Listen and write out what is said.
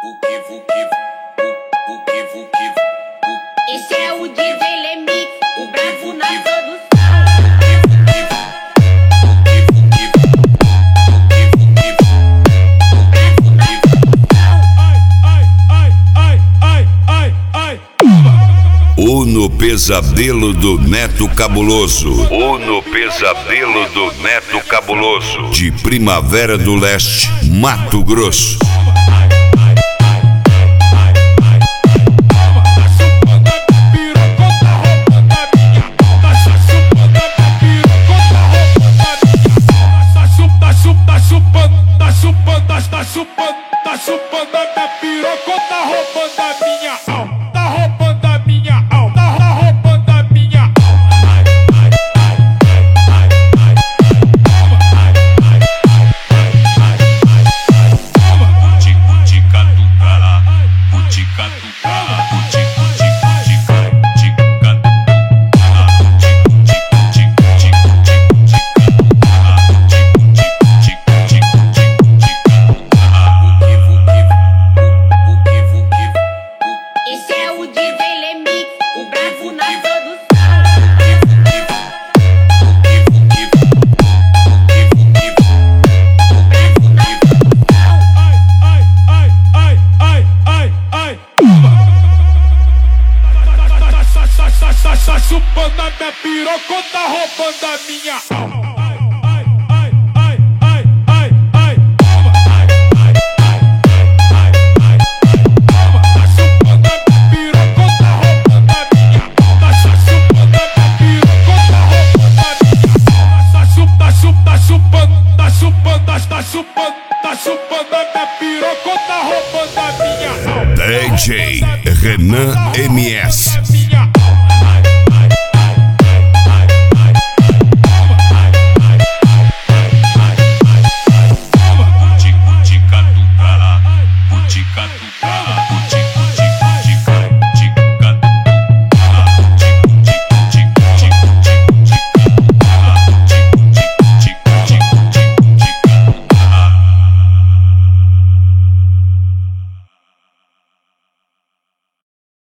Esse é o DJ Lemix, o bravo na produção. O No Pesadelo do Neto Cabuloso. O No Pesadelo do Neto Cabuloso. De Primavera do Leste, Mato Grosso. Tá chupando a minha piroca, tá roubando a minha alma, tá roubando a minha alma, tá roubando a minha alma. Tá chupando a minha piroca, tá roubando a minha alma. Tá chupando a minha piroca, tá roubando a minha alma. DJ Renan MS.